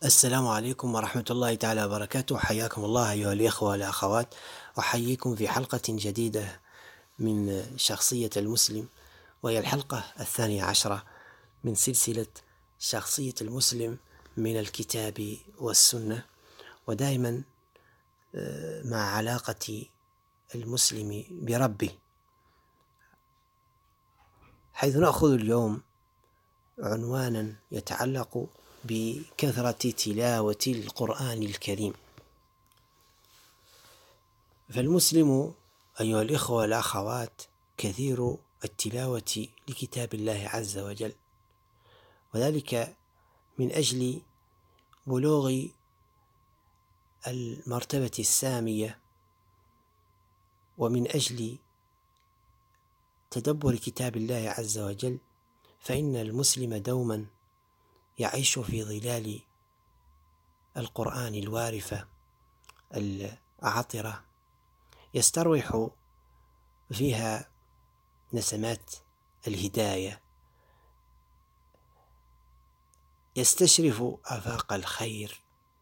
السلام عليكم ورحمة الله تعالى وبركاته. حياكم الله أيها الإخوة والأخوات، أحييكم في حلقة جديدة من شخصية المسلم، وهي الحلقة 12 من سلسلة شخصية المسلم من الكتاب والسنة، ودائما مع علاقة المسلم بربه، حيث نأخذ اليوم عنوانا يتعلق بكثرة تلاوة القرآن الكريم. فالمسلم أيها الإخوة والأخوات كثير التلاوة لكتاب الله عز وجل، وذلك من أجل بلوغ المرتبة السامية، ومن أجل تدبر كتاب الله عز وجل، فإن المسلم دوما يعيش في ظلال القرآن الوارفة العطرة، يستروح فيها نسمات الهداية، يستشرف آفاق الخير،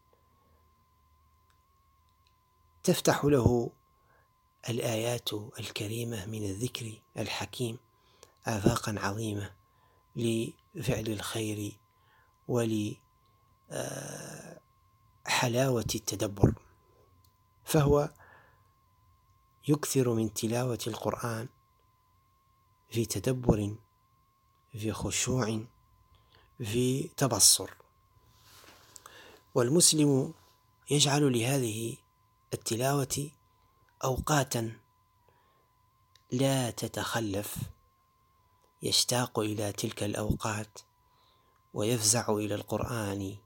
تفتح له الآيات الكريمة من الذكر الحكيم آفاقا عظيمة لفعل الخير ولحلاوة التدبر. فهو يكثر من تلاوة القرآن في تدبر، في خشوع، في تبصر. والمسلم يجعل لهذه التلاوة أوقاتا لا تتخلف، يشتاق إلى تلك الأوقات ويفزع إلى القرآن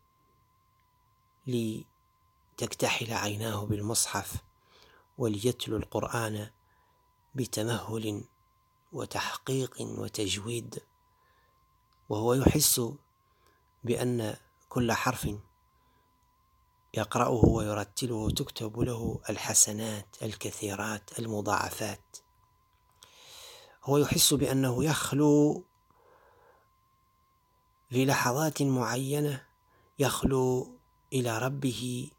لتكتحل عيناه بالمصحف، وليتلو القرآن بتمهل وتحقيق وتجويد، وهو يحس بأن كل حرف يقرأه ويرتله تكتب له الحسنات الكثيرات المضاعفات. هو يحس بأنه يخلو في لحظات معينة، يخلو إلى ربه،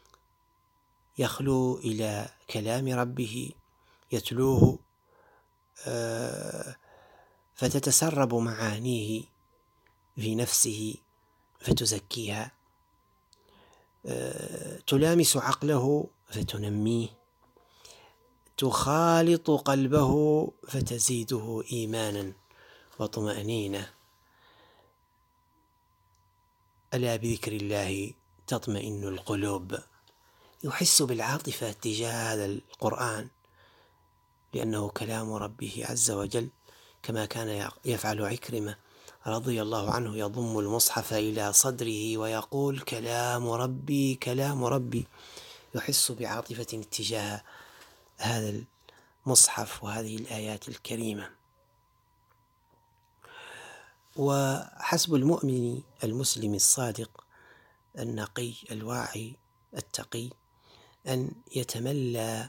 يخلو إلى كلام ربه يتلوه، فتتسرب معانيه في نفسه فتزكيها، تلامس عقله فتنميه، تخالط قلبه فتزيده إيمانا وطمأنينة. ألا بذكر الله تطمئن القلوب. يحس بالعاطفة تجاه هذا القرآن لأنه كلام ربه عز وجل، كما كان يفعل عكرمة رضي الله عنه، يضم المصحف إلى صدره ويقول كلام ربي كلام ربي. يحس بعاطفة تجاه هذا المصحف وهذه الآيات الكريمة. وحسب المؤمن المسلم الصادق النقي الواعي التقي أن يتملى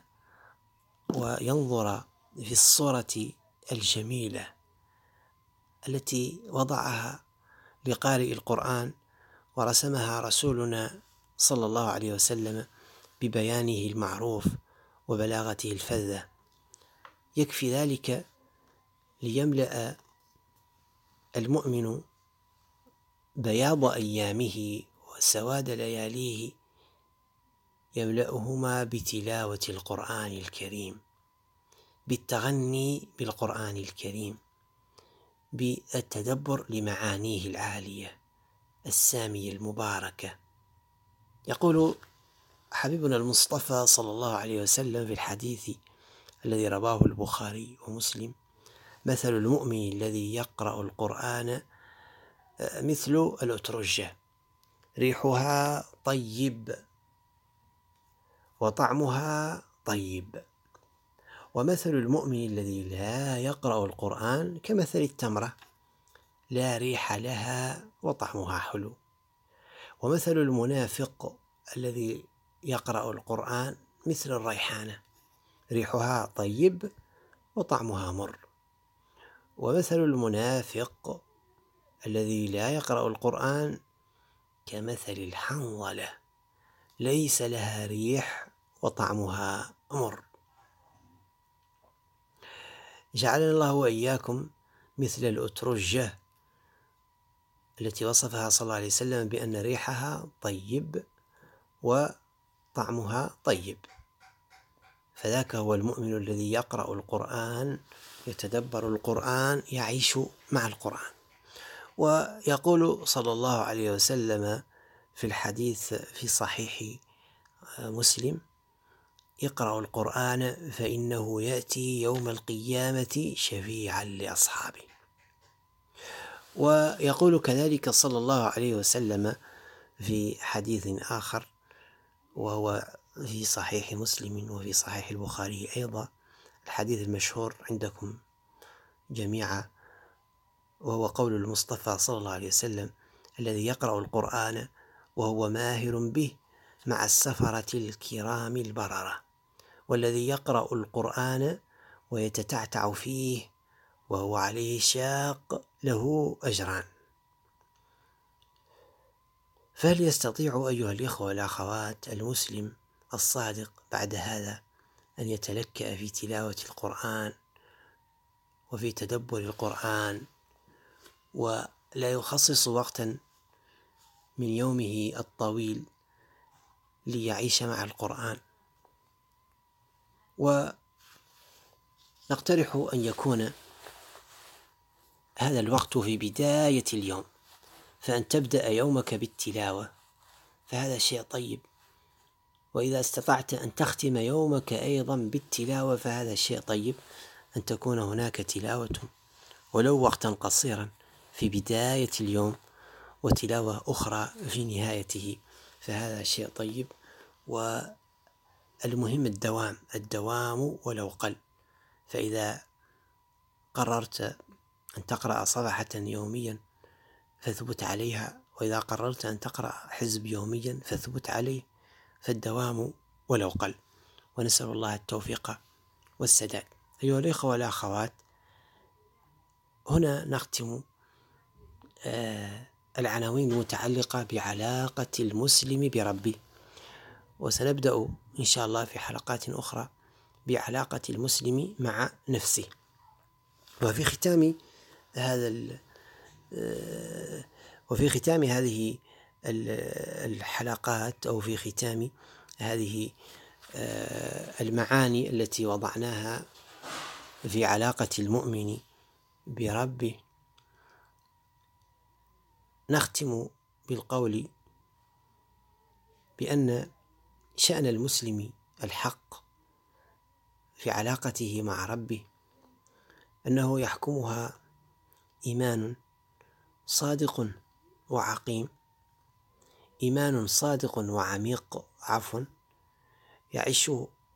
وينظر في الصورة الجميلة التي وضعها لقارئ القرآن ورسمها رسولنا صلى الله عليه وسلم ببيانه المعروف وبلاغته الفذة. يكفي ذلك ليملأ المؤمن بياض أيامه وسواد لياليه، يملأهما بتلاوة القرآن الكريم، بالتغني بالقرآن الكريم، بالتدبر لمعانيه العالية السامية المباركة. يقول حبيبنا المصطفى صلى الله عليه وسلم في الحديث الذي رواه البخاري ومسلم: مثل المؤمن الذي يقرأ القرآن مثل الأترجة، ريحها طيب وطعمها طيب، ومثل المؤمن الذي لا يقرأ القرآن كمثل التمرة، لا ريح لها وطعمها حلو، ومثل المنافق الذي يقرأ القرآن مثل الريحانة، ريحها طيب وطعمها مر، ومثل المنافق الذي لا يقرأ القرآن كمثل الحنظلة ليس لها ريح وطعمها مر. جعلنا الله وإياكم مثل الأترجة التي وصفها صلى الله عليه وسلم بأن ريحها طيب وطعمها طيب. فذاك هو المؤمن الذي يقرأ القرآن، يتدبر القرآن، يعيش مع القرآن. ويقول صلى الله عليه وسلم في الحديث في صحيح مسلم: اقرأوا القرآن فإنه يأتي يوم القيامة شفيعا لأصحابه. ويقول كذلك صلى الله عليه وسلم في حديث آخر وهو في صحيح مسلم وفي صحيح البخاري أيضا، الحديث المشهور عندكم جميعا، وهو قول المصطفى صلى الله عليه وسلم: الذي يقرأ القرآن وهو ماهر به مع السفرة الكرام البررة، والذي يقرأ القرآن ويتتعتع فيه وهو عليه شاق له أجران. فهل يستطيع أيها الإخوة والأخوات المسلم الصادق بعد هذا أن يتلكأ في تلاوة القرآن وفي تدبر القرآن ولا يخصص وقتا من يومه الطويل ليعيش مع القرآن؟ ونقترح أن يكون هذا الوقت في بداية اليوم، فأن تبدأ يومك بالتلاوة فهذا شيء طيب، وإذا استطعت أن تختم يومك أيضا بالتلاوة فهذا شيء طيب، أن تكون هناك تلاوة ولو وقتا قصيرا في بداية اليوم وتلاوة أخرى في نهايته، فهذا شيء طيب. والمهم الدوام ولو قل. فإذا قررت أن تقرأ صفحة يوميا فاثبت عليها، وإذا قررت أن تقرأ حزب يوميا فاثبت عليه، فالدوام ولو قل. ونسأل الله التوفيق والسداد. أيها الإخوة والأخوات، هنا نختم العناوين المتعلقة بعلاقة المسلم بربه، وسنبدأ إن شاء الله في حلقات أخرى بعلاقة المسلم مع نفسه. وفي ختام هذه الحلقات، أو في ختام هذه المعاني التي وضعناها في علاقة المؤمن بربه، نختم بالقول بأن شأن المسلم الحق في علاقته مع ربه أنه يحكمها إيمان صادق وعقيم، إيمان صادق وعميق يعيش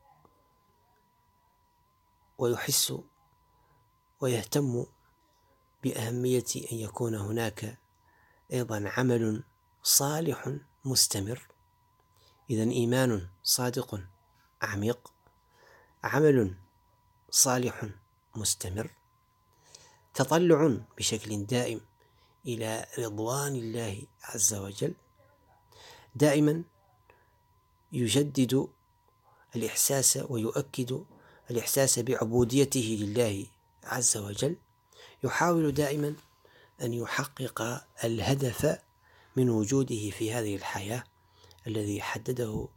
ويحس ويهتم بأهمية أن يكون هناك أيضا عمل صالح مستمر. إذن إيمان صادق عميق، عمل صالح مستمر، تطلع بشكل دائم إلى رضوان الله عز وجل، دائما يجدد الإحساس ويؤكد الإحساس بعبوديته لله عز وجل، يحاول دائما أن يحقق الهدف من وجوده في هذه الحياة الذي حدده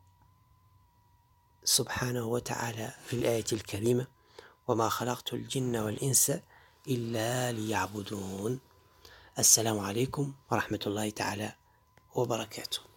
سبحانه وتعالى في الآية الكريمة: وما خلقت الجن والإنس إلا ليعبدون. السلام عليكم ورحمة الله تعالى وبركاته.